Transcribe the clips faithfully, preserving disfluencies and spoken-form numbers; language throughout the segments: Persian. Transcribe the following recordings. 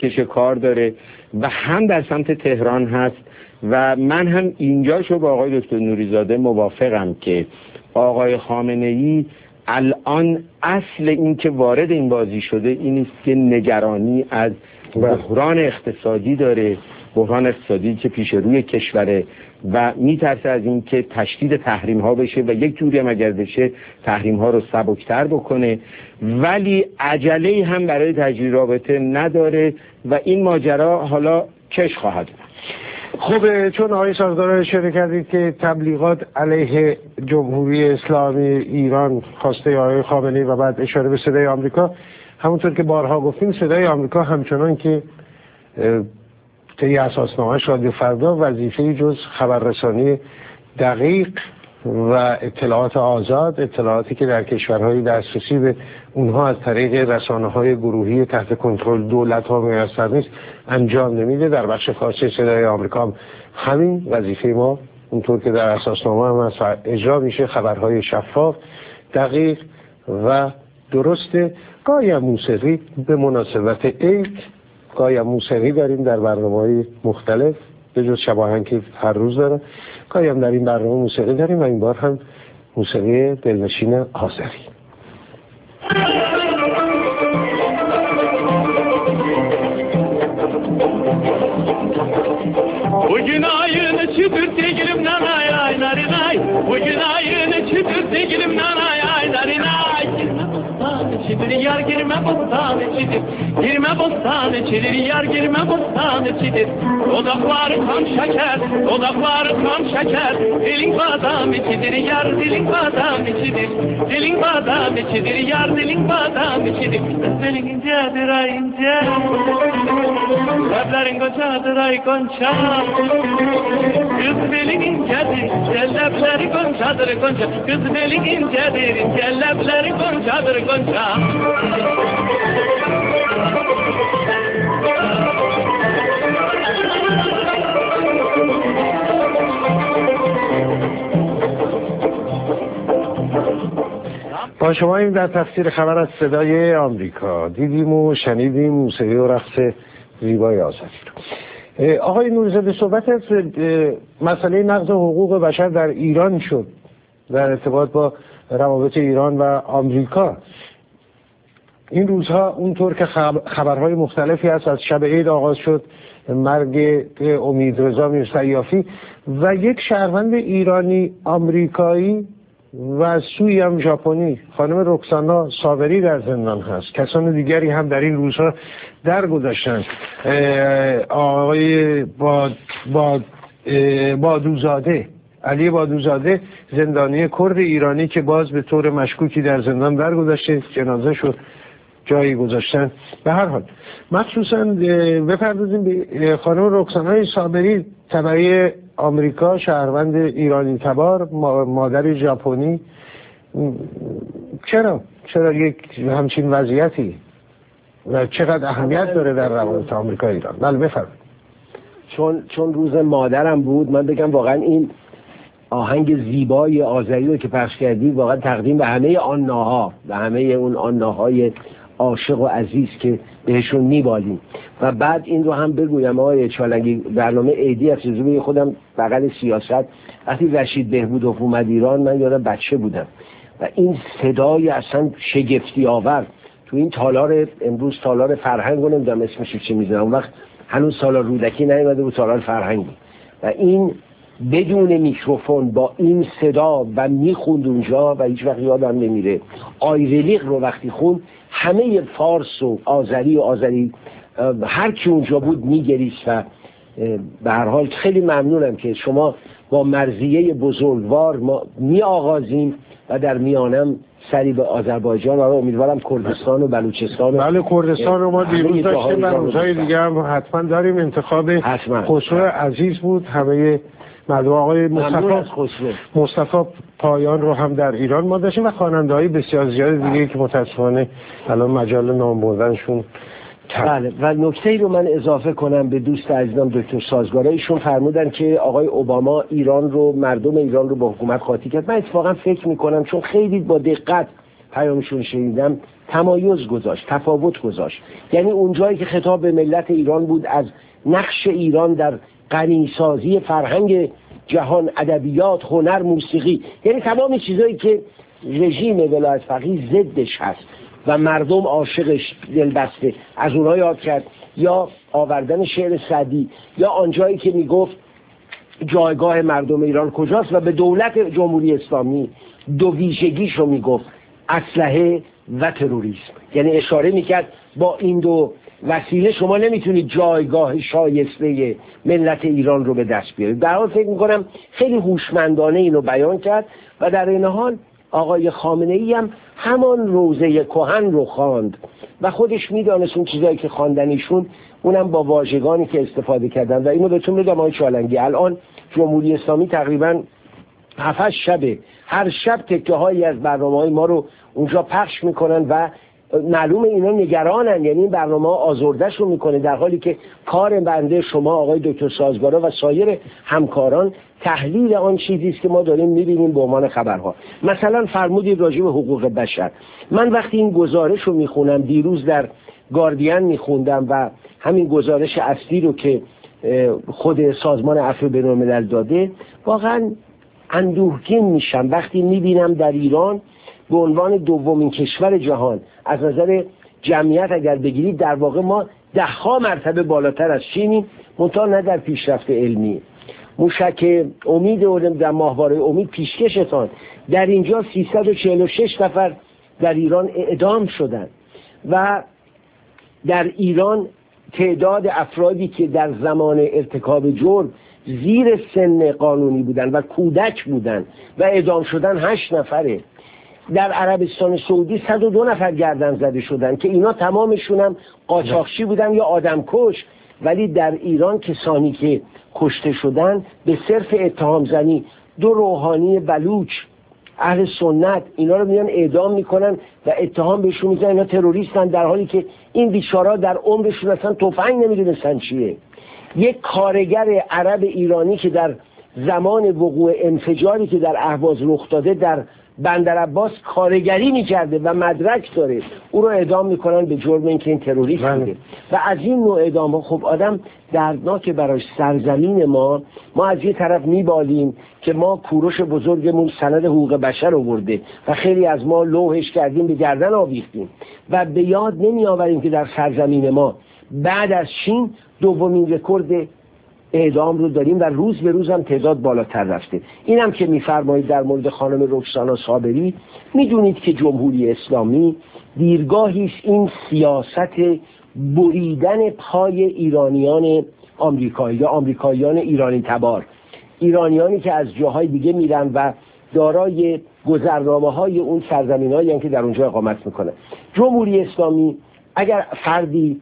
دستکش کار داره و هم در سمت تهران هست و من هم اینجاشو با آقای دکتر نوریزاده موافقم که آقای خامنه‌ای الان اصل این که وارد این بازی شده این است که نگرانی از بحران اقتصادی داره، بحران اقتصادی که پیش روی کشوره و میترسه از این که تشدید تحریم ها بشه و یک جوری هم اگر بشه تحریم ها رو سبکتر بکنه، ولی عجله هم برای تجدید رابطه نداره و این ماجرا حالا چش خواهد بود. خب چون آقای سازدار اشاره کردید که تبلیغات علیه جمهوری اسلامی ایران خواسته آقای خامنه‌ای و بعد اشاره به صدای آمریکا، همونطور که بارها گفتیم صدای آمریکا همچنان که طی اساسنامه‌اش رادیو فردا وظیفه‌ای جز خبررسانی دقیق و اطلاعات آزاد، اطلاعاتی که در کشورهای دسترسی به اونها از طریق رسانه‌های گروهی تحت کنترل دولت‌ها میسر نیست انجام نمیده. در بخش خاصی صدای آمریکا هم همین وظیفه ما اونطور که در اساسنامه هم اجرا میشه، خبرهای شفاف، دقیق و درسته. گاهی هم موسیقی به مناسبت عید، گاهی هم موسیقی داریم در برنامه‌های مختلف به جز شباهنگ که هر روز داره، گاهی هم در این برنامه موسیقی داریم و این بار هم موسیقی دلنشین آذری. Bugün ayını çıtır tekilim nanay ay narinay. Bugün ayını çıtır tekilim nanay ay narinay. Çidir yar girme bostan çidir. Girme bostan çidir yar girme bostan çidir. Odakları kan şeker, odakları kan şeker. Dilin badam çidir yar dilin badam çidir. Dilin badam çidir yar dilin badam çidir. Dilin incedir ay ince. Kalplerin kocadır ay konça. Kız belin incedir, cellepleri konçadır konça. Kız belin incedir, cellepleri konçadır konça. با شما این در تفسیر خبر از صدای آمریکا دیدیم و شنیدیم موسیقی و رقص زیبای آذری رو. آقای نوریزاده صحبت از مسئله نقض حقوق بشر در ایران شد در ارتباط با روابط ایران و آمریکا. این روزها اونطور که خبرهای مختلفی هست، از شب عید آغاز شد مرگ امیدرضا میرسیافی و یک شهروند ایرانی آمریکایی و سوی هم ژاپنی خانم رکسانا صابری در زندان هست. کسان دیگری هم در این روزها درگذشتند. آقای با با بادوزاده علی بادوزاده زندانی کرد ایرانی که باز به طور مشکوکی در زندان درگذشته، جنازه شد جایی گذاشتن. به هر حال مخصوصا بپردازیم به خانم رکسانا صابری، تبعی آمریکا، شهروند ایرانی تبار، مادر ژاپنی. چرا چرا یک همچین وضعیتی و چقدر اهمیت داره در روابط آمریکا ایران؟ بله بفرمایید. چون چون روز مادرم بود، من بگم واقعا این آهنگ زیبای آذری رو که پخش کردی واقعا تقدیم به همه آناها، به همه اون آناهای عاشق و عزیز که بهشون میبالیم. و بعد این رو هم بگویم آقای چالنگی، برنامه عیدی از روی خودم بغل سیاست، وقتی رشید بهبودوف اومد ایران من یادم بچه بودم و این صدای اصلا شگفتی آور تو این تالار، امروز تالار فرهنگ رو نمیدونم اسمش چی میذارم، اون وقت هنوز سالار رودکی نیومده بود، تالار فرهنگی، و این بدون میکروفون با این صدا و میخوند اونجا و هیچ وقت یادم نمیره آیرلیق رو وقتی خوند، همه فارس و آذری و آذری هر کی اونجا بود میگریست. و به هر حال خیلی ممنونم که شما با مرضیه بزرگوار ما می آغازیم و در میانم سری به آذربایجان و امیدوارم کردستان و بلوچستان. بله کردستان رو ما دیروز داشتیم و روزهای دیگه هم حتما داریم. انتخاب خسرو عزیز بود. همه مردم آقای مصطفی مصطفی پایان رو هم در ایران ما داشتیم و خواننده های بسیار زیاد دیگه که متاسفانه الان مجال نام بردنشون. بله و نکته‌ای رو من اضافه کنم به دوست عزیزم دکتر سازگار، ایشون فرمودن که آقای اوباما ایران رو، مردم ایران رو با حکومت قاطی کرد. من اتفاقا فکر میکنم چون خیلی با دقت پیامشون شنیدم تمایز گذاشت، تفاوت گذاشت. یعنی اونجایی که خطاب به ملت ایران بود از نقش ایران در غنیسازی فرهنگ جهان، ادبیات، هنر، موسیقی، یعنی تمام چیزایی که رژیم ولایت فقیه ضدش هست و مردم عاشقش دلبسته، از اونها یاد کرد. یا آوردن شعر سعدی، یا آنجایی که میگفت جایگاه مردم ایران کجاست و به دولت جمهوری اسلامی دو ویژگیشو میگفت، اسلحه و تروریسم. یعنی اشاره میکرد با این دو وسیله شما نمیتونید جایگاه شایسته ملت ایران رو به دست بیارید. در حال فکر میکنم خیلی هوشمندانه اینو بیان کرد و در این حال آقای خامنه ای هم همان روزه کهن رو خواند و خودش میدانست اون چیزایی که خواندنیشون اونم با واژگانی که استفاده کردن. و اینو بهتون بگم آقای چالنگی، الان جمهوری اسلامی تقریبا هفت شبه هر شب تکه هایی از برنامه‌های ما رو اونجا پخش میکنن و معلومه اینا نگرانن، یعنی این برنامه ها آزردش رو میکنه، در حالی که کار بنده شما آقای دکتر سازگارا و سایر همکاران تحلیل آن چیزی است که ما داریم میبینیم به عنوان خبرها. مثلا فرمودید راجع به حقوق بشر. من وقتی این گزارش رو میخونم، دیروز در گاردین میخوندم و همین گزارش اصلی رو که خود سازمان عفو بین‌الملل داده، واقعا اندوهگین میشم وقتی میبینم در ایران به عنوان دومین کشور جهان از نظر جمعیت اگر بگیرید در واقع ما ده ها مرتبه بالاتر از چینیم، منتها نه در پیشرفت علمی. موشک امید و در ماهواره امید پیشکشتان در اینجا سیصد و چهل و شش نفر در ایران اعدام شدند و در ایران تعداد افرادی که در زمان ارتکاب جرم زیر سن قانونی بودن و کودک بودن و اعدام شدن هشت نفره. در عربستان سعودی صد و دو نفر گردن زده شدن که اینا تمامشون هم قاچاقچی بودن یا آدمکش. ولی در ایران کسانی که کشته شدن به صرف اتهام زنی، دو روحانی بلوچ اهل سنت، اینا رو میان اعدام میکنن و اتهام بهشون میزنن اینا تروریستن، در حالی که این بیچارا در عمرشون اصلا تفنگ نمیدونستن چیه. یک کارگر عرب ایرانی که در زمان وقوع انفجاری که در اهواز رخ داده در بندر عباس کارگری میکرده و مدرک داره، او رو اعدام میکنن به جرم اینکه این تروریست بوده. و از این نوع اعدام ها خب آدم دردناک برای سرزمین ما. ما از یه طرف میبالیم که ما کوروش بزرگمون سند حقوق بشر آورده و خیلی از ما لوحش کردیم به گردن آویختیم و به یاد نمیآوریم که در سرزمین ما بعد از چین دومین رکورد اعدام رو داریم و روز به روز هم تعداد بالاتر رفته. اینم که میفرمایید در مورد خانم رکسانا صابری، میدونید که جمهوری اسلامی دیرگاهی است این سیاست بریدن پای ایرانیان آمریکایی یا آمریکاییان ایرانی تبار، ایرانیانی که از جاهای دیگه میرن و دارای گذرنامه‌های اون سرزمین‌هایی که در اونجا اقامت میکنن. جمهوری اسلامی اگر فردی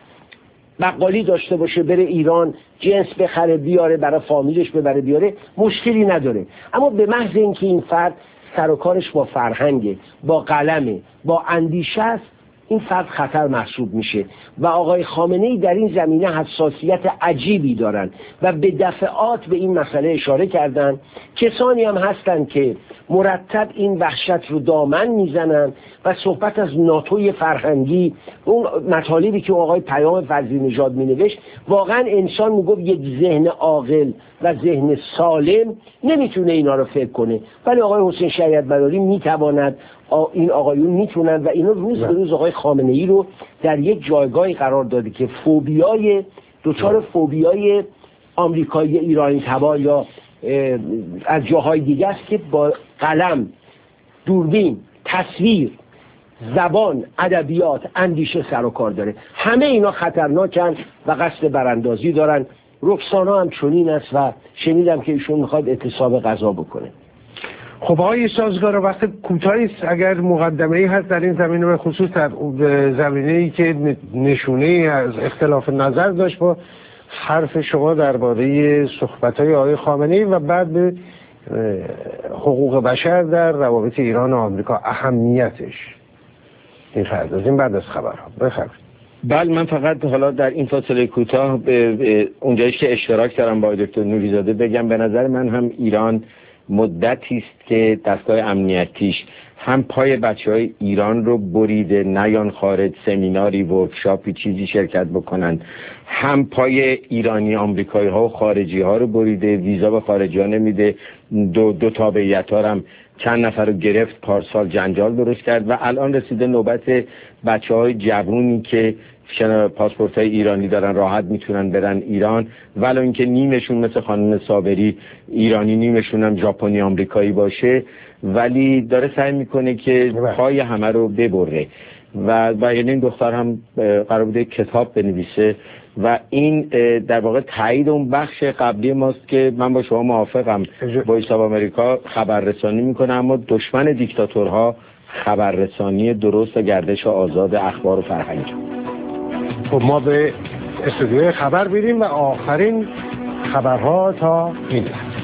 بقالی داشته باشه بره ایران جنس بخره بیاره برای فامیلش ببره بیاره مشکلی نداره، اما به محض اینکه این فرد سر و کارش با فرهنگه، با قلمه، با اندیشه است، این فرد خطر محسوب میشه. و آقای خامنه ای در این زمینه حساسیت عجیبی دارن و به دفعات به این مسئله اشاره کردن. کسانی هم هستن که مرتب این وحشت رو دامن میزنن و صحبت از ناتوی فرهنگی، اون مطالبی که آقای پیام فرزی نژاد مینوشت، واقعا انسان میگفت یک ذهن عاقل و ذهن سالم نمیتونه اینا رو فکر کنه، ولی آقای حسین شریعت‌مداری میتواند، این آقایون میتونن و اینو روز به روز آقای خامنه ای رو در یک جایگاهی قرار داده که فوبیای دوچار فوبیای آمریکایی ایرانی تبار یا از جاهای دیگه است که با قلم، دوربین، تصویر، زبان، ادبیات، اندیشه سر و کار داره. همه اینا خطرناکن و قصد براندازی دارن. رکسانا هم چنین است و شنیدم که ایشون میخواد اعتصاب غذا بکنه. خب آقای سازگار، وقت کوتاهی است، اگر مقدمه‌ای هست در این زمینه به خصوص در زمینه‌ای که نشونه‌ای از اختلاف نظر داشت با حرف شما درباره صحبت‌های آقای خامنه‌ای و بعد به حقوق بشر در روابط ایران و آمریکا، اهمیتش این پردازیم بعد از خبرها. بفرمایید. بله، من فقط حالا در این فاصله کوتاه به اونجایی که اشتراک دارم با دکتر نوریزاده بگم، به نظر من هم ایران مدتی است که دستگاه امنیتیش هم پای بچهای ایران رو بریده، نیان خارج سمیناری ورکشاپی چیزی شرکت بکنن، هم پای ایرانی آمریکایی ها و خارجی ها رو بریده، ویزا به خارجی ها نمیده، دو, دو تابعیت ها هم چند نفر رو گرفت، پارسال جنجال درست کرد و الان رسیده نوبت بچه های جوونی که پاسپورت های ایرانی دارن راحت میتونن برن ایران، ولو اینکه نیمشون مثل خانم صابری ایرانی نیمشون هم ژاپنی آمریکایی باشه، ولی داره سعی میکنه که پای همه رو ببره و و یعنی این دختر هم قرار بوده کتاب بنویسه و این در واقع تایید اون بخش قبلی ماست که من با شما موافقم، وایس آف آمریکا خبررسانی میکنه اما دشمن دیکتاتورها خبررسانی درست و گردش آزاد اخبار و فرهنگ. خب ما به استودیوی خبر بریم و آخرین خبرها تا این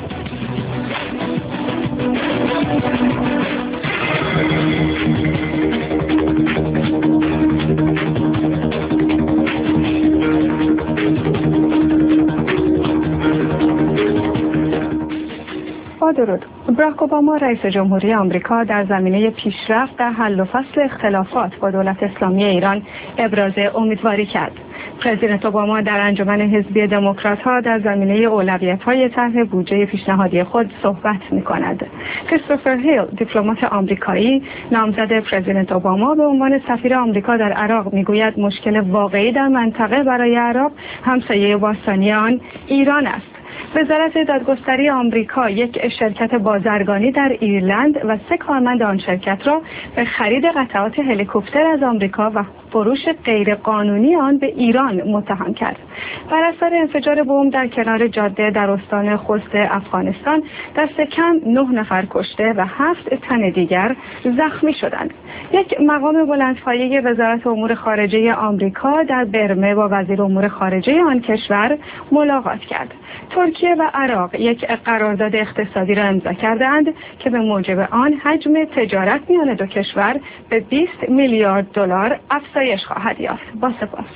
با درود. براک اوباما رئیس جمهوری آمریکا در زمینه پیشرفت در حل و فصل اختلافات با دولت اسلامی ایران ابراز امیدواری کرد. پرزیدنت اوباما در انجمن حزبی دموکرات‌ها در زمینه اولویت‌های طرح بودجه پیشنهادی خود صحبت می‌کند. کریستوفر هیل، دیپلمات آمریکایی نامزد پرزیدنت اوباما به عنوان سفیر آمریکا در عراق می‌گوید مشکل واقعی در منطقه برای عراق همسایه باستانی آن ایران است. وزارت دادگستری آمریکا یک شرکت بازرگانی در ایرلند و سه کارمند آن شرکت را به خرید قطعات هلیکوپتر از آمریکا و فروش غیرقانونی آن به ایران متهم کرد. بر اثر انفجار بمب در کنار جاده در استان خوست افغانستان دست کم نه نفر کشته و هفت تن دیگر زخمی شدند. یک مقام بلندپایه وزارت امور خارجه آمریکا در برمه با وزیر امور خارجه آن کشور ملاقات کرد. ترکیه و عراق یک قرارداد اقتصادی را امضا کردند که به موجب آن حجم تجارت میان دو کشور به بیست میلیارد دلار افزایش خواهد یافت. با سپاس.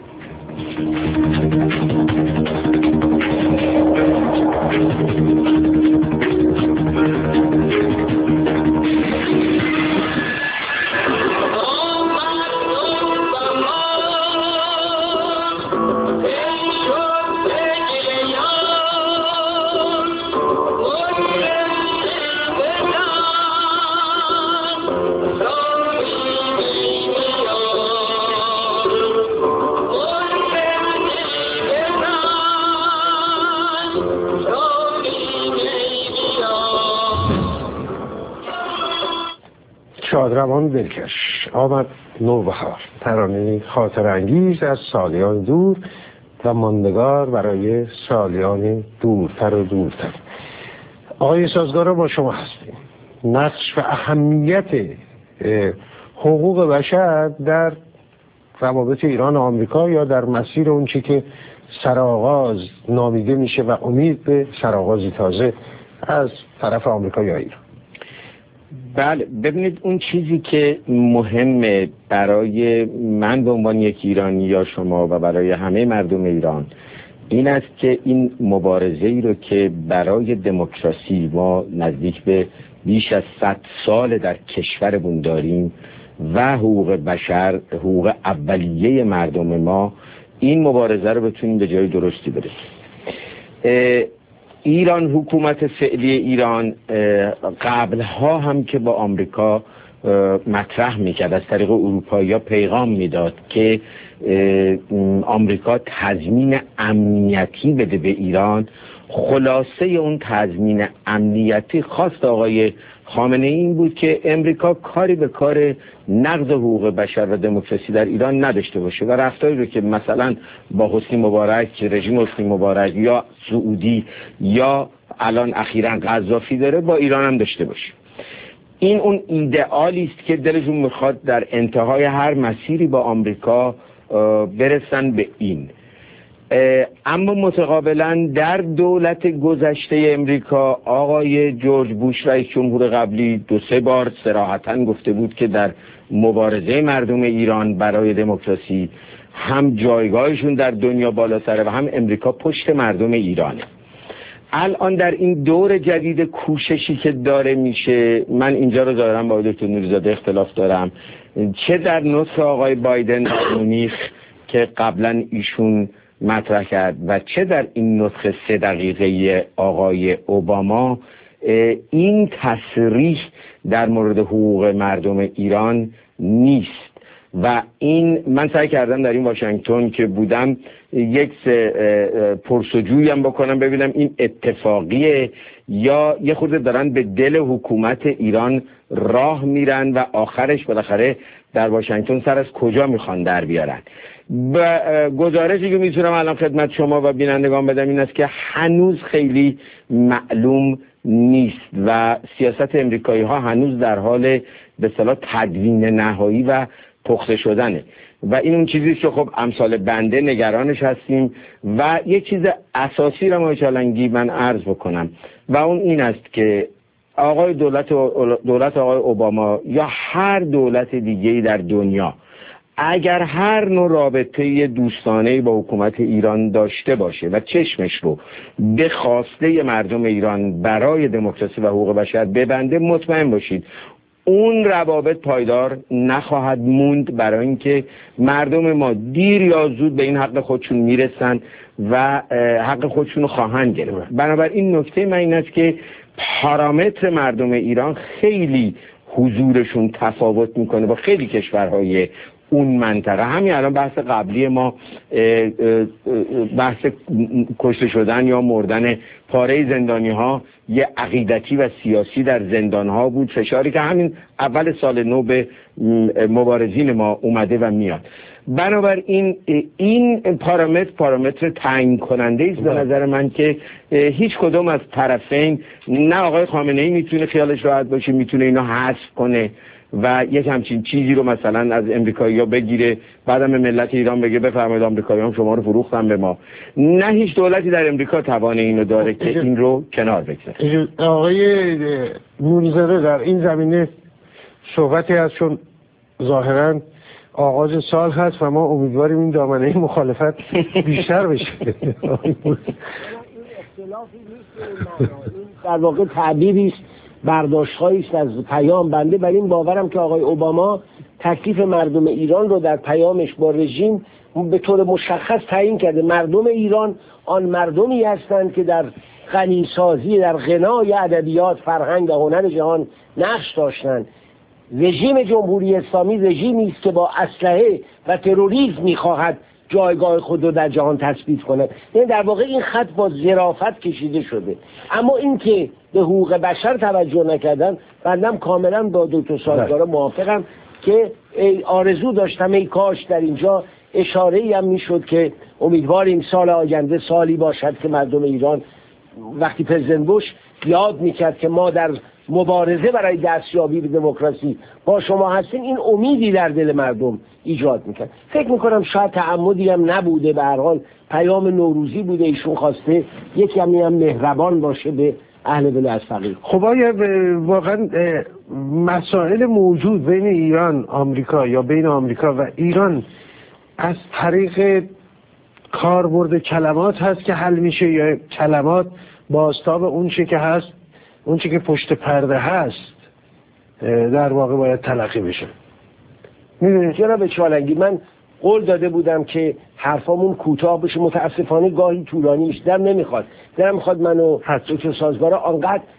شادروان دلکش آمد نوبهار، ترانه خاطر انگیز از سالیان دور و ماندگار برای سالیان دورتر و دورتر. آقای سازگارا با شما هستیم. نقش و اهمیت حقوق بشر در روابط ایران و آمریکا یا در مسیر اون چی که سرآغاز نامیده میشه و امید به سرآغازی تازه از طرف آمریکا یا ایران. بله، ببینید اون چیزی که مهمه برای من به عنوان یک ایرانی یا شما و برای همه مردم ایران این است که این مبارزه ای رو که برای دموکراسی ما نزدیک به بیش از صد سال در کشورمون داریم و حقوق بشر، حقوق اولیه مردم ما، این مبارزه رو بتونیم به جای درستی برسیم. ایران، حکومت فعلی ایران قبلها هم که با آمریکا مطرح میکرد از طریق اروپایی ها پیغام میداد که آمریکا تضمین امنیتی بده به ایران. خلاصه اون تضمین امنیتی خواست آقای خامنه ای این بود که امریکا کاری به کار نقض حقوق بشر و دموکراسی در ایران نداشته باشه و رفتاری رو که مثلا با حسنی مبارک، رژیم حسنی مبارک یا سعودی یا الان اخیراً قذافی داره با ایران هم داشته باشه. این اون ایدئالی است که دلشون میخواد در انتهای هر مسیری با آمریکا برسن به این. اما متقابلا در دولت گذشته امریکا آقای جورج بوش رئیس جمهور قبلی دو سه بار صراحتاً گفته بود که در مبارزه مردم ایران برای دموکراسی هم جایگاهشون در دنیا بالاتره و هم امریکا پشت مردم ایرانه. الان در این دور جدید کوششی که داره میشه، من اینجا رو ظاهرا با دکتر نوریزاده اختلاف دارم، چه در نطق آقای بایدن در مونیخ که قبلا ایشون مطرح کرد و چه در این نطق سه دقیقه آقای اوباما، این تصریح در مورد حقوق مردم ایران نیست. و این من سعی کردم در این واشنگتن که بودم یک پرسجویی هم بکنم ببینم این اتفاقیه یا یه خورده دارن به دل حکومت ایران راه میرن و آخرش بالاخره در واشنگتن سر از کجا میخوان در بیارن. و گزارشی که میتونم الان خدمت شما و بینندگان بدم این است که هنوز خیلی معلوم نیست و سیاست امریکایی ها هنوز در حال به اصطلاح تدوین نهایی و پخته شدنه و این اون چیزی که خب امثال بنده نگرانش هستیم. و یک چیز اساسی را مایچالنگی من عرض بکنم و اون این است که آقای دولت دولت آقای اوباما یا هر دولت دیگه‌ای در دنیا اگر هر نوع رابطه دوستانه‌ای با حکومت ایران داشته باشه و چشمش رو به خواسته مردم ایران برای دموکراسی و حقوق بشر ببنده، مطمئن باشید اون روابط پایدار نخواهد موند، برای اینکه مردم ما دیر یا زود به این حق خودشون میرسن و حق خودشون رو خواهند گرفت. بنابراین نکته من این است که پارامتر مردم ایران خیلی حضورشون تفاوت میکنه با خیلی کشورهای اون منطقه. همین الان بحث قبلی ما بحث کشته شدن یا مردن پاره زندانی ها یه عقیدتی و سیاسی در زندان ها بود، فشاری که همین اول سال نو به مبارزین ما اومده و میاد. بنابراین این پارامتر پارامتر تعیین کننده است به نظر من که هیچ کدوم از طرفین، نه آقای خامنه ای میتونه خیالش راحت باشه میتونه اینو حذف کنه و یک همچین چیزی رو مثلا از امریکایی‌ها بگیره بعدم ملت ایران بگه بفرمایید آمریکایی‌ها شما رو فروختن به ما. نه هیچ دولتی در امریکا توان اینو داره که این رو کنار بگذاره. آقای نوریزاده در این زمینه صحبتی از چون ظاهراً آغاز سال هست و ما امیدواریم این دامنه مخالفت بیشتر بشه. در واقع تعبیری است، برداشت‌هایی است از پیام. بنده بر این باورم که آقای اوباما تکلیف مردم ایران رو در پیامش با رژیم به طور مشخص تعیین کرده. مردم ایران آن مردمی هستند که در غنیسازی، در غنای ادبیات، فرهنگ و هنر جهان نقش داشتند. رژیم جمهوری اسلامی رژیمی است که با اسلحه و تروریسم می‌خواهد جایگاه خود رو در جهان تثبیت کند. یعنی در واقع این خط با ظرافت کشیده شده. اما اینکه به حقوق بشر توجه نکردن، بندم کاملا با دکتر سازگارا موافقم که آرزو داشتم ای کاش در اینجا اشاره‌ای هم میشد که امیدواریم سال آینده سالی باشد که مردم ایران وقتی پرزیدنت بوش یاد میکرد که ما در مبارزه برای دستیابی به دموکراسی با شما هستیم، این امیدی در دل مردم ایجاد میکرد. فکر میکنم شاید تعمدی هم نبوده، به هر حال پیام نوروزی بوده، ایشون خواسته یکی هم مهربان باشه به اهل دل از فقیر. خب آیا واقعا مسائل موجود بین ایران آمریکا یا بین آمریکا و ایران از طریق کاربرد کلمات هست که حل میشه یا کلمات بازتاب اون چه که هست، اون چه که پشت پرده هست در واقع باید تلقی بشه؟ میدونید جناب چالنگی، من قول داده بودم که حرفامون کوتاه بشه، متاسفانه گاهی طولانی میشه. دلم نمیخواد دلم میخواد منو دکتر سازگارا آنقدر